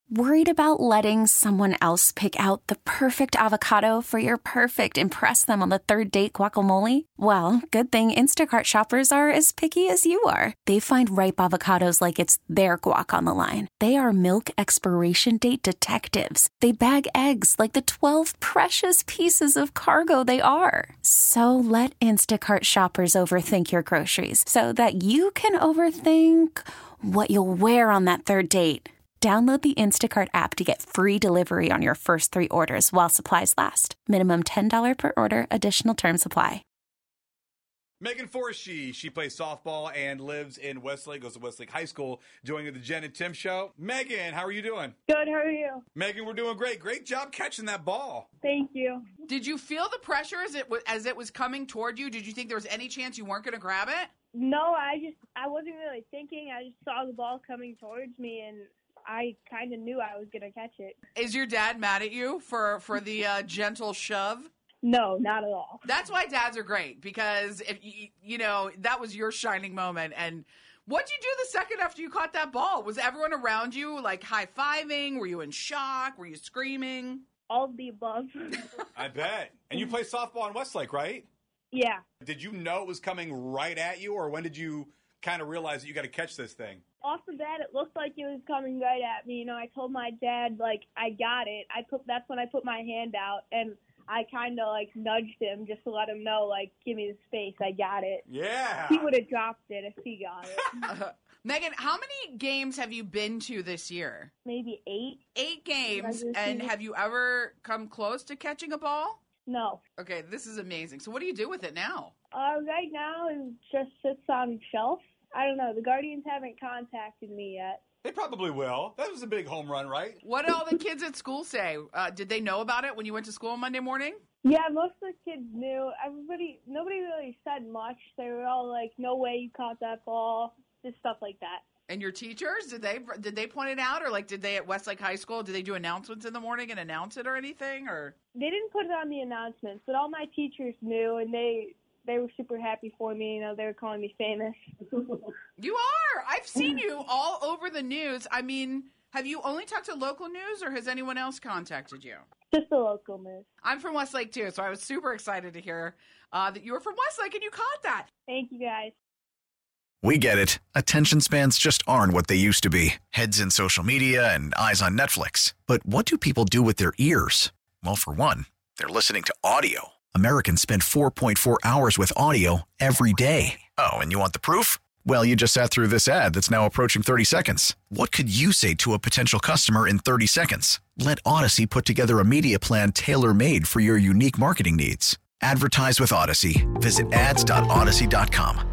Worried about letting someone else pick out the perfect avocado for your perfect impress them on the third date guacamole? Well, good thing Instacart shoppers are as picky as you are. They find ripe avocados like it's their guac on the line. They are milk expiration date detectives. They bag eggs like the 12 precious pieces of cargo they are. So let Instacart shoppers overthink your groceries so that you can overthink what you'll wear on that third date. Download the Instacart app to get free delivery on your first 3 orders while supplies last. Minimum $10 per order. Additional terms apply. Megan Forshee, she plays softball and lives in Westlake, goes to Westlake High School, joining the Jen and Tim show. Megan, how are you doing? Good, how are you? Megan, we're doing great. Great job catching that ball. Thank you. Did you feel the pressure as it was coming toward you? Did you think there was any chance you weren't going to grab it? No, I wasn't really thinking. I just saw the ball coming towards me, and I kind of knew I was going to catch it. Is your dad mad at you for the gentle shove? No, not at all. That's why dads are great, because if you know that was your shining moment. And what'd you do the second after you caught that ball? Was everyone around you like high-fiving? Were you in shock? Were you screaming? All of the above. I bet. And you play softball in Westlake, right? Yeah. Did you know it was coming right at you, or when did you kind of realize that you got to catch this thing? Off the bat, it looked like it was coming right at me. You know, I told my dad, like, I got it. That's when I put my hand out, and I kind of, like, nudged him just to let him know, like, give me the space. I got it. Yeah. He would have dropped it if he got it. Megan, how many games have you been to this year? Maybe 8. 8 games. And have you ever come close to catching a ball? No. Okay, this is amazing. So what do you do with it now? Right now, it just sits on a shelf. I don't know. The Guardians haven't contacted me yet. They probably will. That was a big home run, right? What did all the kids at school say? Did they know about it when you went to school on Monday morning? Yeah, most of the kids knew. Nobody really said much. They were all like, no way you caught that ball, just stuff like that. And your teachers, did they point it out, or like did they at Westlake High School, did they do announcements in the morning and announce it or anything? Or they didn't put it on the announcements, but all my teachers knew, and they were super happy for me. You know, they were calling me famous. You are. I've seen you all over the news. I mean, have you only talked to local news, or has anyone else contacted you? Just the local news. I'm from Westlake too, so I was super excited to hear that you were from Westlake and you caught that. Thank you, guys. We get it. Attention spans just aren't what they used to be. Heads in social media and eyes on Netflix. But what do people do with their ears? Well, for one, they're listening to audio. Americans spend 4.4 hours with audio every day. Oh, and you want the proof? Well, you just sat through this ad that's now approaching 30 seconds. What could you say to a potential customer in 30 seconds? Let Odyssey put together a media plan tailor-made for your unique marketing needs. Advertise with Odyssey. Visit ads.odyssey.com.